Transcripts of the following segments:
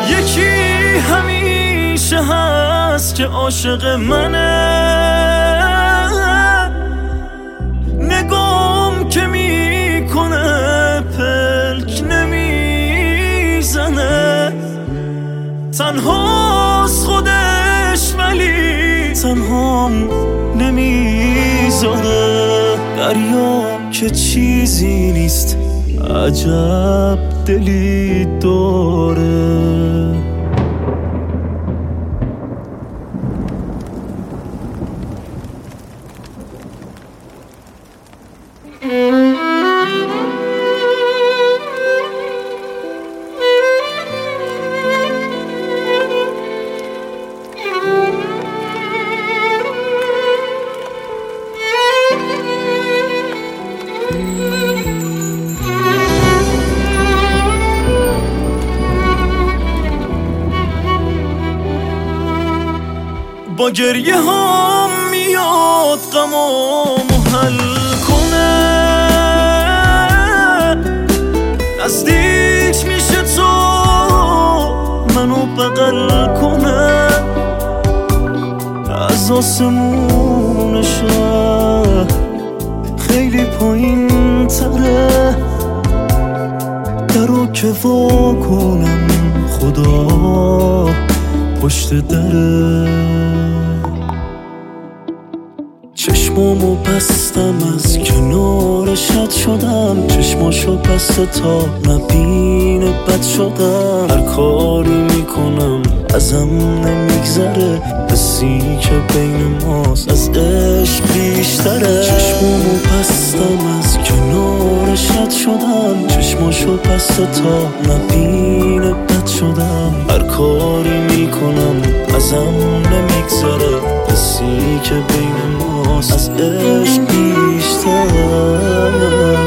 یکی همیشه هست که عاشق منه، نگام که میکنه پلک نمیزنه، تنهاست خودش ولی تنهام نمیذاره. دریا که چیزی نیست عجب دلی داره. با گریه هم میاد غمامو حل کنه، نزدیک میشه تو منو بغل کنه، از آسمون شهر خیلی پایین تره، درو که وا کنم خدا پشت دره. چشمامو بستم از کنارش رد شدم، چشماشو بسته تا نبینه بد شدم، هر کاری میکنم ازم نمیگذره، حسی که بین ماست از عشق بیشتره. چشمامو بستم از کنارش رد شدم، چشماشو بسته تا نبینه بد شدم، هر کاری میکنم ازم نمیگذره، حسی که بین ماست از عشق بیشتره.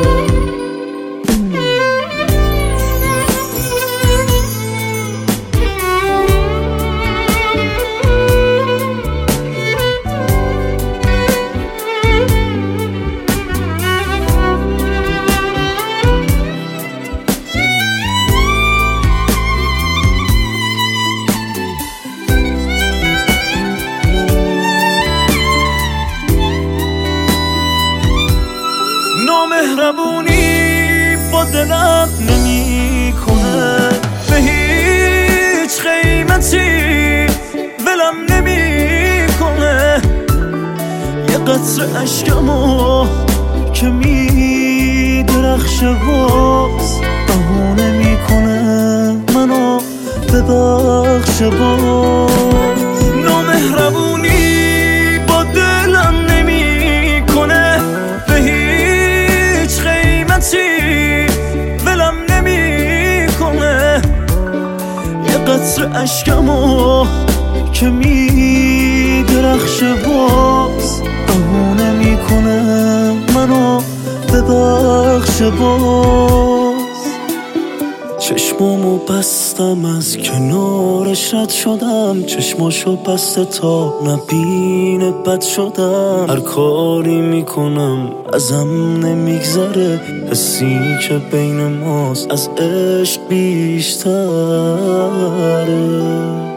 مهربونی با دلم نمی کنه، به هیچ قیمتی ولم نمی کنه، یه قطره اشکمو که می درخشه باز بهونه می کنه منو ببخشه باز. نامهربونی با دلم نمی کنه، به هیچ قیمتی ولم نمی کنه، یه قطره اشکمو که می درخشه باز بهونه می کنه منو ببخشه باز. چشمامو بستم از کنارش رد شدم، چشماشو بسته تا نبینه بد شدم، هر کاری میکنم ازم نمیگذره، حسی که بین ماست از عشق بیشتره.